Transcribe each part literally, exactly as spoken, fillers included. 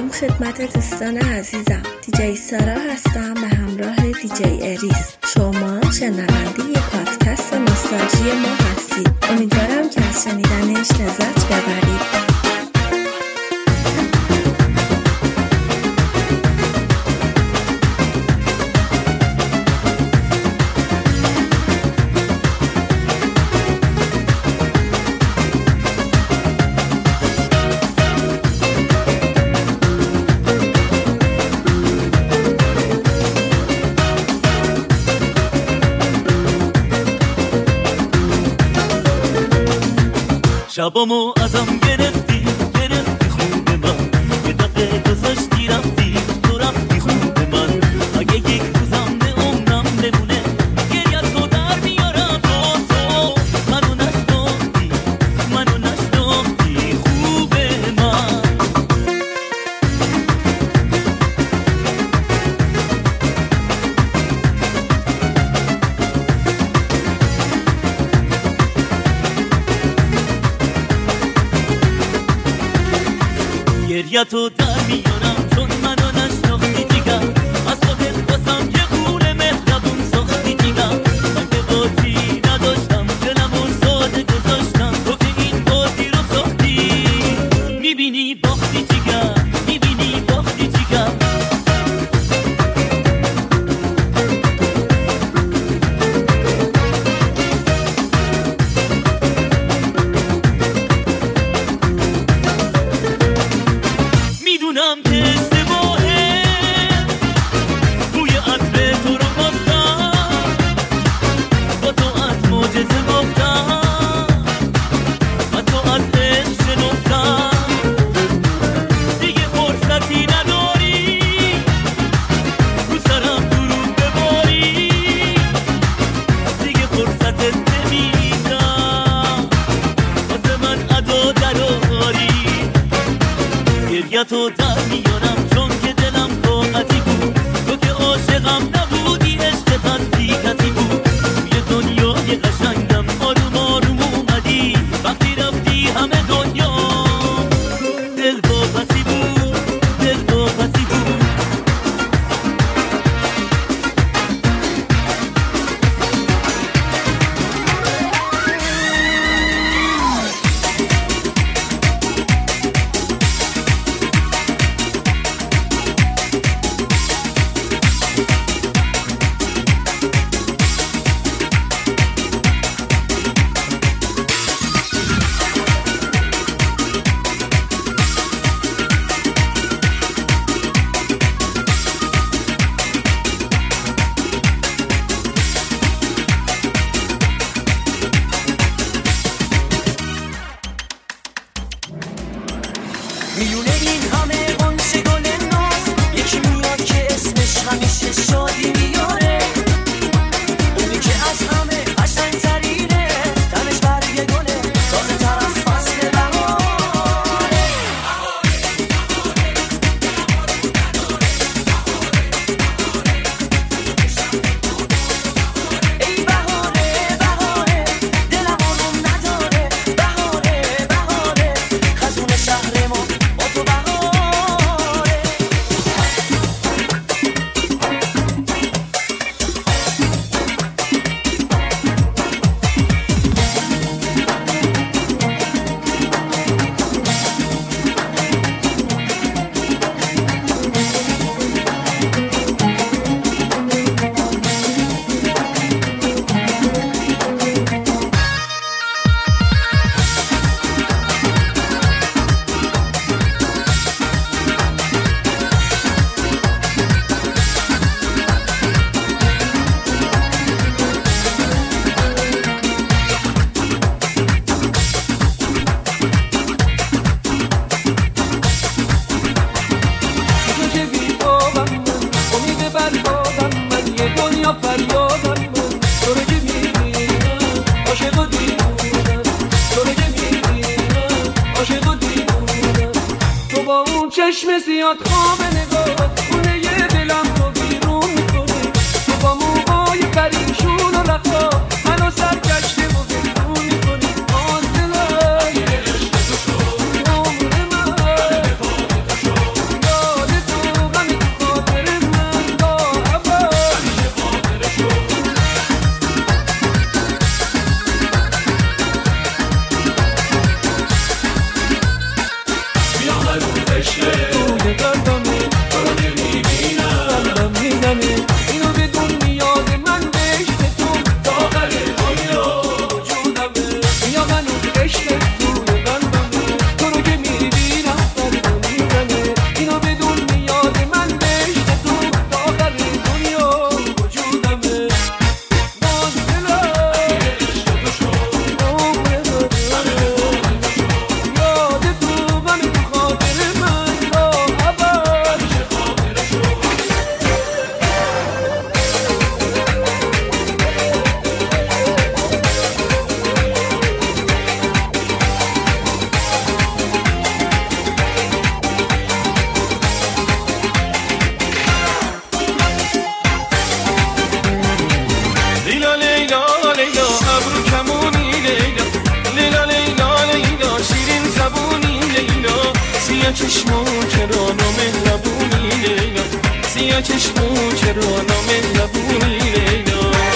سلام خدمت دوستان عزیزم. دیجی سارا هستم به همراه دیجی اریس. شما شنونده ی پادکست نوستالژی ما هستید. امیدوارم که از شنیدنش لذت ببرید. شبامو ازم گرفتی گرفتی خوب من، یه دفعه گذاشتی رفتی تو رفتی خوب من. اگه یک روزم به عمرم بمونه گریه تو در میارم تو تو منو نشناختی منو نشناختی خوب من. گریه تو در میارم چون منو نشناختی دیگر، از خودت واسم یه خونه مهربون ساختی دیگر. من که بازی نداشتم دلمو ساده گذاشتم، تو که این بازی رو ساختی. میبینی باختی دیگر میبینی باختی دیگر. میدونم که اشتباهه بوی عطر تو رو خواستم، با تو از معجزه گفتم و تو از عشق شنفتم. دیگه فرصتی نداری رو سرم درود بباری، دیگه فرصتت نمیدم واسه من ادا دراری. گریه تو در میارم چون که دلم طاقتی بود، تو که عاشقم نبودی عشقت از بی کسی بود. توی دنیای قشنگم آروم آروم اومدی، وقتی رفتی همه دنیا دل واپسی بود دل واپسی بود. میونه این همه قنچه گل ناز، یکی میاد که اسمش همیشه شادی میاره. اونی که از همه قشنگ‌ترینه، تنش برگ گله تازه تر از فصل بهاره. ای بهاره بهاره دلم آروم نداره، بهاره بهاره خزون شهر ما با تو بهاره. چشم زیاد خواب نگاه خونه یه دلم رو بیرون میکنه، تو با موهای پریشون و رخا منو سرگشته و بیرون میکنی. آن دلم عمر من توی قلبمه تو رو نمیبینم قلبم میزنه اینو بدون نیاز من بهشت تو تا آخر دنیا وجودمه یا منو عشق توی قلبمه تو رو که میبینم قلبم میزنه اینو بدون نیاز من بهشت تو تا آخر دنیا وجودمه باز دلم عشق تو شد عمر داره یاد تو من تو خاطر من تا ابد میشه خاطر شد لیلا لیلا لیلا ابرو کمونی لیلا لیلا لیلا لیلا شیرین زبونی لیلا سیاه چشمو چرا نامهربونی لیلا سیاه چشمو چرا نامهربونی لیلا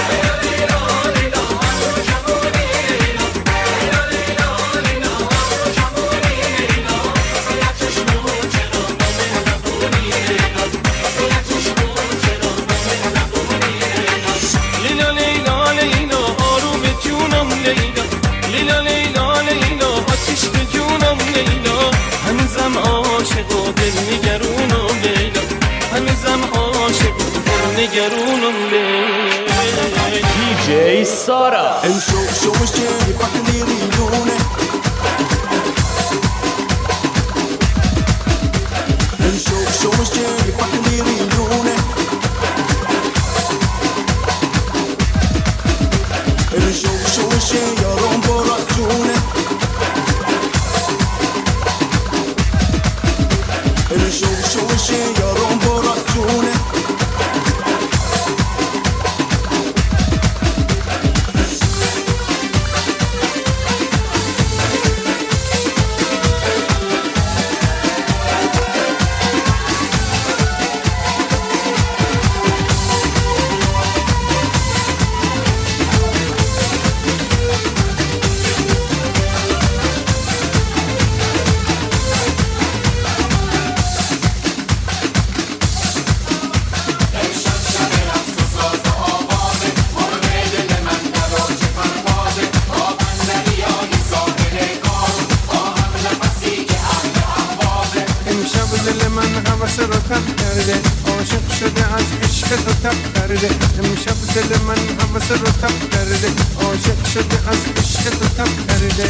لیلا لیلا لیلا آروم جونم لیلا لیلا لیلا لیلا آتیش به جونم لیلا هنوزم عاشق و دل نگرونم لیلا هنوزم عاشق و دل نگرونم لیلا دی جی سارا El show, show is cherry, fucking rione. El show, show is cherry, fucking rione. El show, show is cherry, io rompo ragione. El show, show is cherry, io rompo ragione. امشب دل من حوث رو تب کرده عاشق شده از عشق تو تب کرده امشب دل من حوث رو تب کرده عاشق شده از عشق تو تب کرده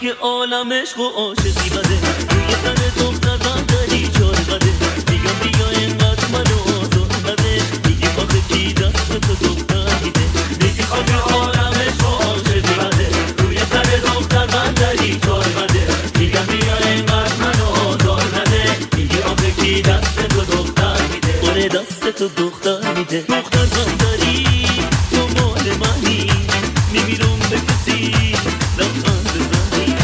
که عالم عشق و عاشقی بده روی سر دختر بندری چار بده میگم بیا اینقدر منو آزار بده میگی آخه کی دست تو دختر میده میگی آخه عالم عشق و عاشقی بده روی سر دختر بندری چار بده میگم بیا اینقدر منو آزار بده میگی آخه کی دست تو دختر میده اوره دست تو دختر میده دختر بندری تو مال منی نمیرم به کسی لبخند بزنی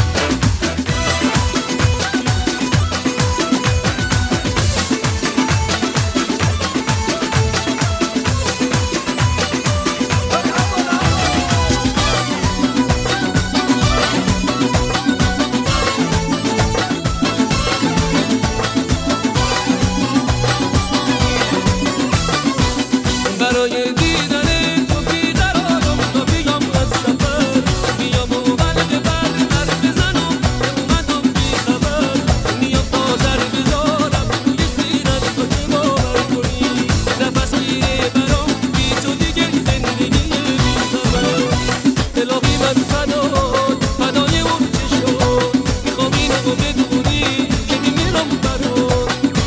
برای دیدن تو بی‌قرارم تا بیام از سفر بیام و قلب بر بر بزنم اومدم بی خبر میام بازر بذارم روی سینت تو که باور کنی نفس میره برام بی تو دیگه زندگی بی خبر الهی من فدات فدای اون چشم میخوام اینو بدونی که میمیرم برات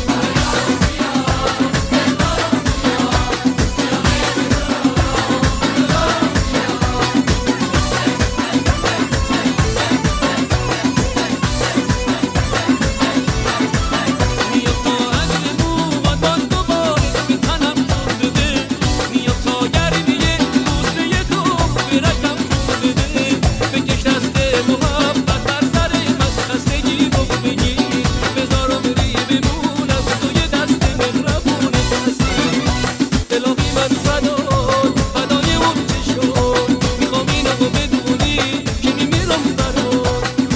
میاد تا عجل موغان باز دوباره میتنم خون بده میاد تا گرمیه بوسه تو برکم خون بده بکش دست محبت بر سر من خستگی رو بگی بذارم بری بمونم توی دست مهربونت هستی الهی من فدات فدای اون چشم میخوام اینو بدونی که میمیرم برات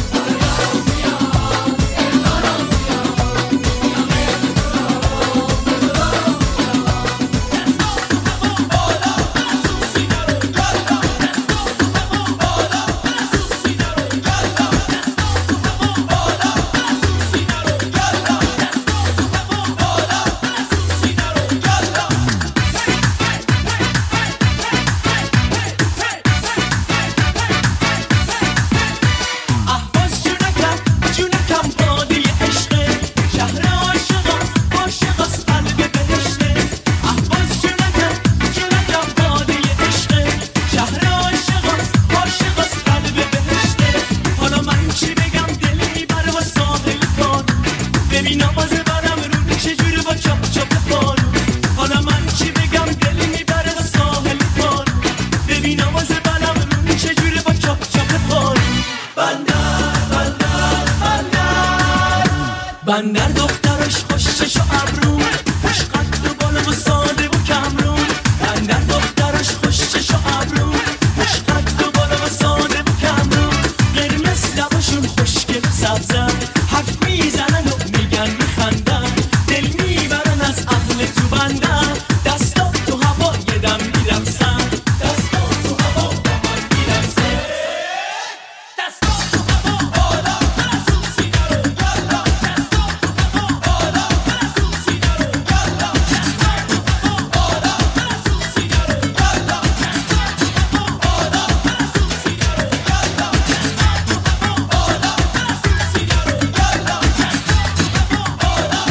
احواز جونکم جونکم باده عشقه شهر عاشقم عاشقاست قلب بهشته احواز جونکم جونکم باده عشقه شهر عاشقاست عاشقاست قلب بهشته حالا من چی بگم دل میبره با ساحل کار ببین آواز برم رو چجوری با چاپ چاپ پارو حالا من چی بگم دل میبره با ساحل کار ببین آواز برم رو چجوری با چاپ چاپ پارو بندر بندر بندر بندر دخترش خوشش و ابرون خوش قد و بالا و ساده و کمرون بندر دخترش خوشش و ابرون خوش قد و بالا و ساده و کمرون قرمز لباشون خوشگل و سبزن حرف میزنن و میگن میخندن دل میبرن از اهل تو بندر دستا تو هوا یه دم میرقصن دستا تو هوا با من میرقصن دستا تو هوا بالا از اون سینه رو یالا دستا تو هوا بالا از اون سینه رو یالا دستا تو هوا بالا از اون سینه رو یالا دستا تو هوا بالا از اون سینه رو یالا دستا تو هوا بالا از اون سینه رو یالا دستا تو هوا بالا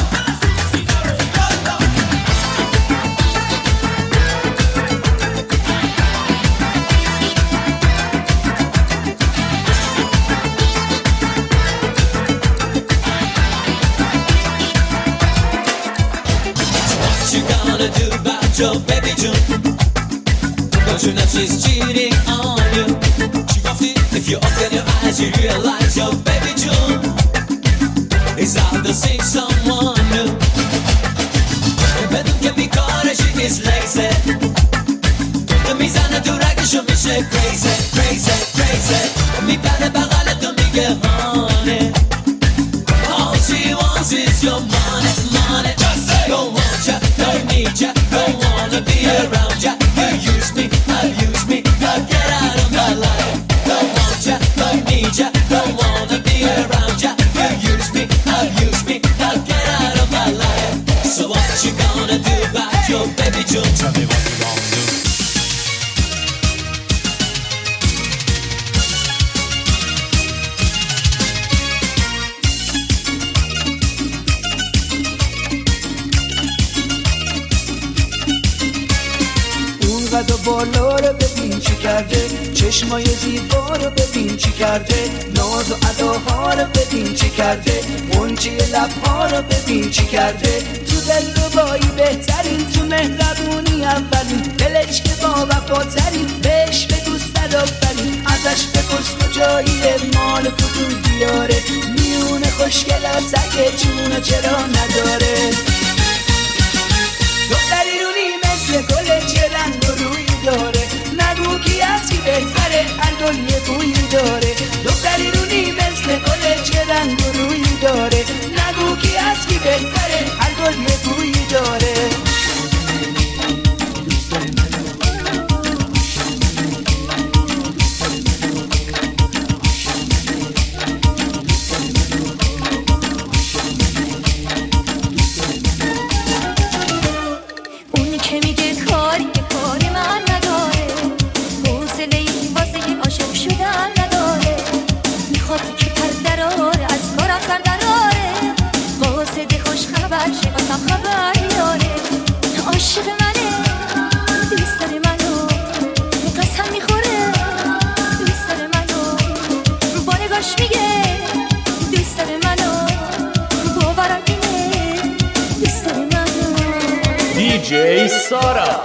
What you gonna do about your baby June? Don't you know she's cheating on you? She off it. If you open your eyes, you realize your baby June is out to see someone new. بدون که بیکاره she is lazy. تو میزنه تو رگشو میشه crazy, crazy, crazy. میپره بغل تو میگه honey. All she wants is your money, money. Don't want ya, don't need ya, don't wanna be around ya. You use me, abuse me, now get out of my life. Don't want ya, don't need ya, don't wanna be بالا رو ببین چی کرده، چشمای زیبا رو ببین چی کرده، ناز و اداها رو ببین چی کرده، غنچه لبها رو ببین چی کرده. تو دلربایی بهترین، تو مهربونی اولین، دلش که با وفاترین، بهش به دوست دارفترین. ازش بپرس کجاییه، مال کدوم دیاره، میونه خوشگلات اگه چونه چرا نداره. دختری رونی مثل گل چه رنگ و روی داره، نگو کی از کی بهتره، هر گل یه بویی داره. دختری رونی مثل گل چه رنگ و روی داره، نگو کی از کی بهتره، هر گل یه بویی داره. دیجی سارا.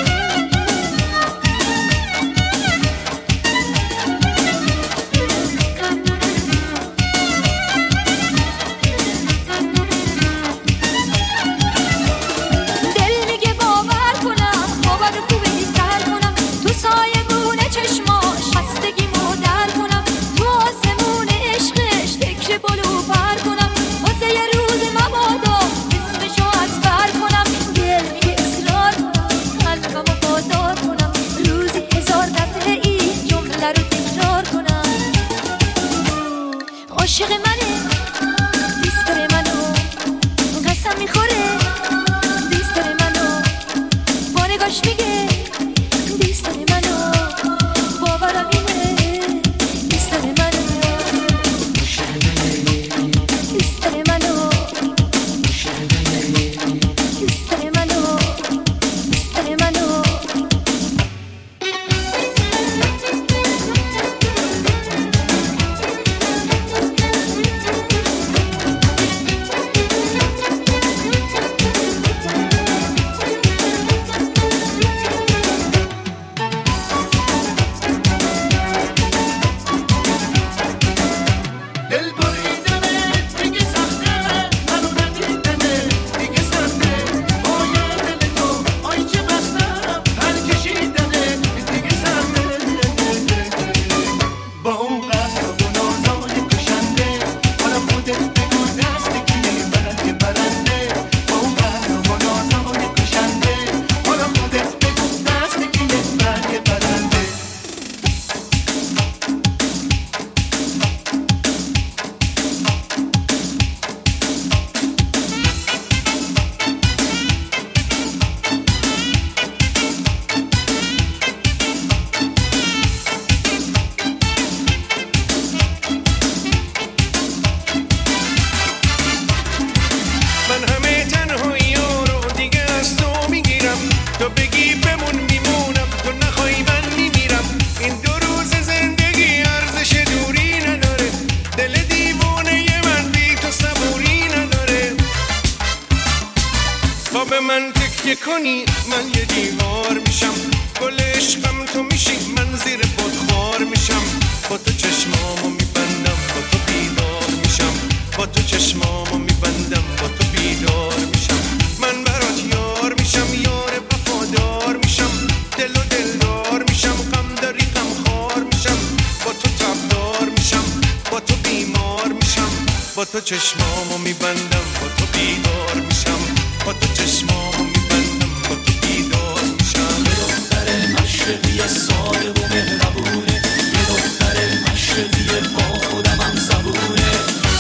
با تو چشمامو میبندم، با تو بیدار میشم، با تو چشمامو میبندم، با تو بیدار میشم. یه دختر مشرقی ساده و مهربونه، یه دختر مشرقی با خودم هم زبونه.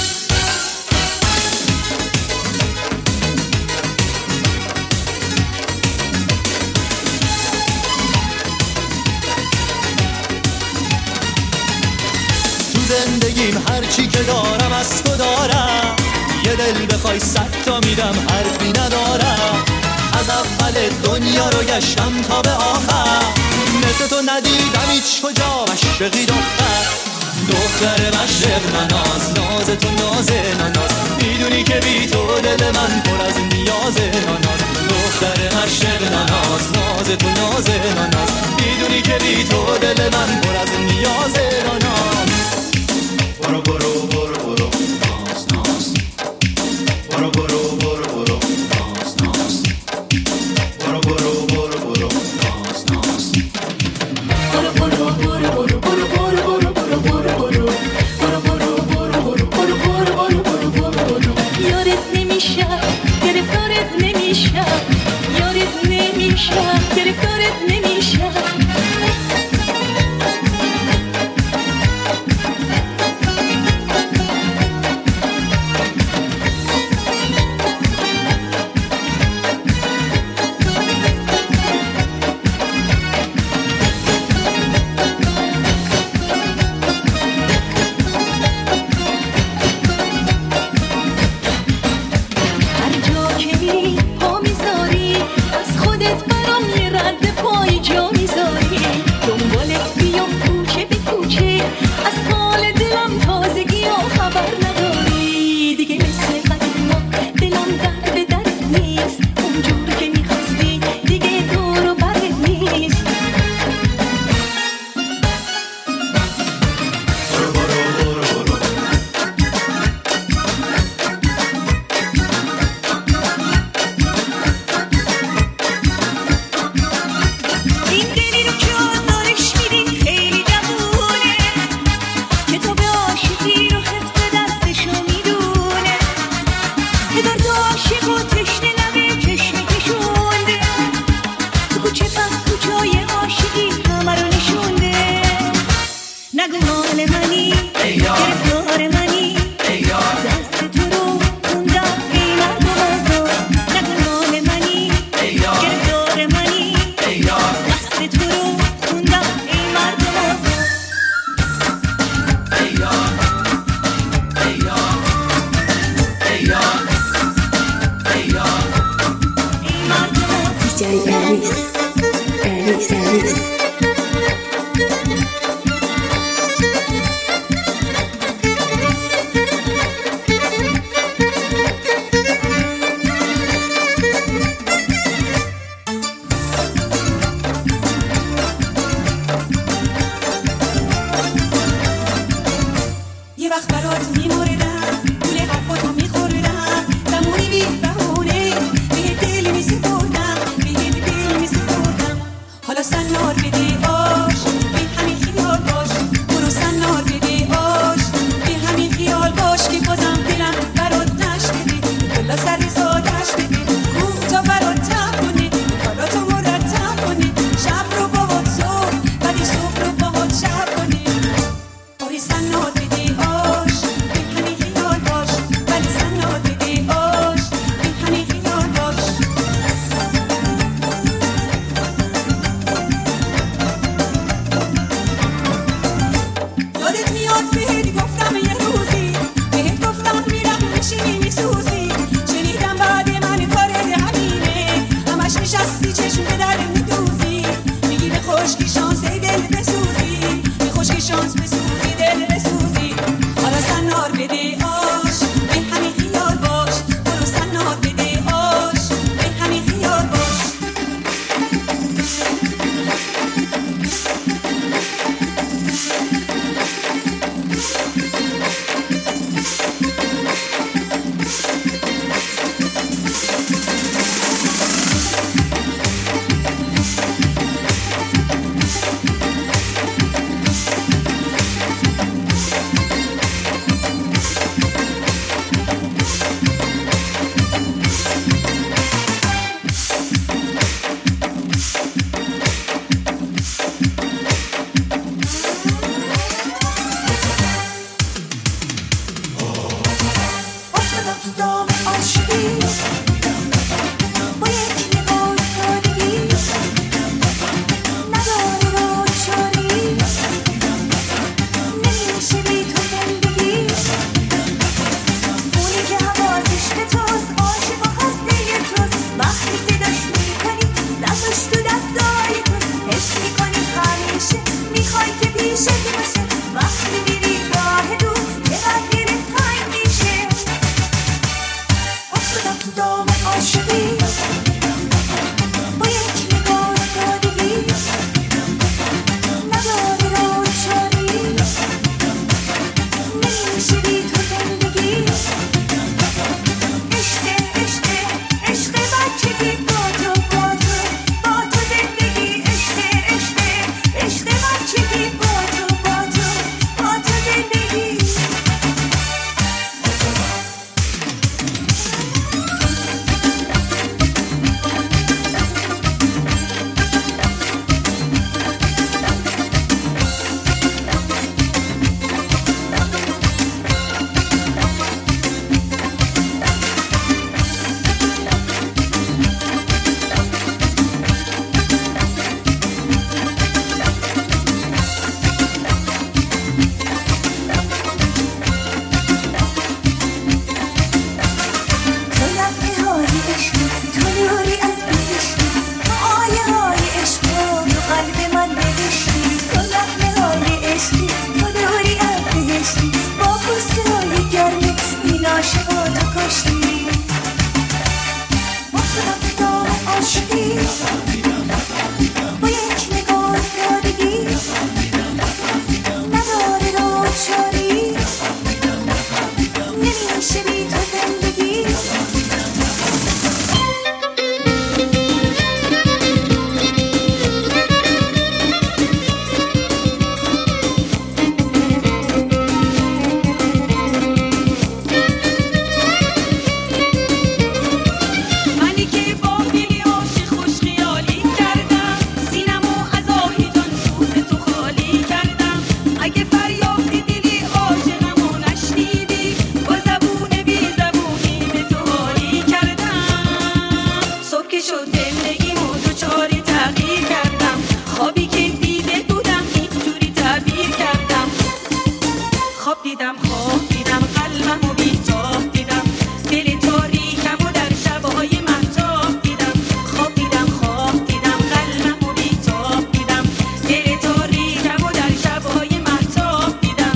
زندگیم هرچی که دارم از تو دارم، یه دل بخوای صد تا میدم حرفی ندارم. از اول دنیا رو گشتم تا به آخر، مثل تو ندیدم هیچ کجا مشرقی دختر دختر مشرق نناز ناز تو ناز نناز میدونی که بی تو دل من پر از نیاز نناز دختر مشرق نناز ناز تو ناز نناز میدونی که بی تو دل من پر از نیاز نناز برو برو برو برو ناز ناز برو برو برو برو ناز ناز برو برو برو برو ناز ناز برو برو برو برو برو برو برو یارت نمیشم گرفتارت نمیشم یارت نمیشم گرفتارت نمیشم وقتی صداش میکنی دستش تو دستای تو حس میکنی داشتی واسه رفتار عاشقی با یک نگاه سادگی نداره رو چاری نمیشه بی تو زندگی دیدم خواب دیدم قلبم و بیتاب دیدم دل تاریکم و در شبهای مهتاب دیدم خواب دیدم خواب دیدم قلبم و بیتاب دیدم دل تاریکم و در شبهای مهتاب دیدم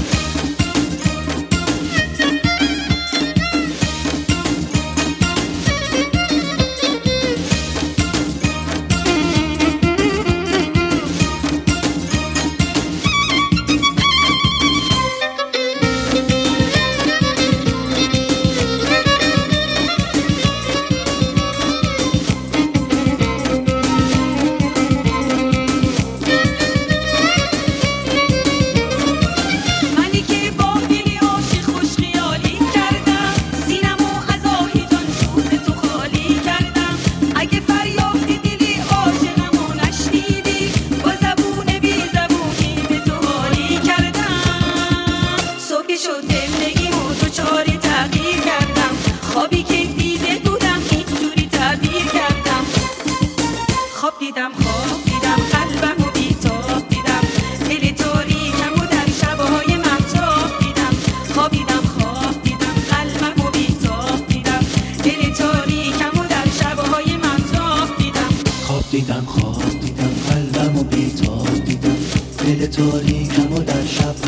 دیدم خواب دیدم قلبم و بیتاب دیدم دل تاریکم و در شبهای مهتاب دیدم خواب دیدم خواب دیدم قلبم و بیتاب دیدم دل تاریکم و در شبهای مهتاب دیدم خواب دیدم خواب دیدم قلبم و بیتاب دیدم دل تاریکم و در شب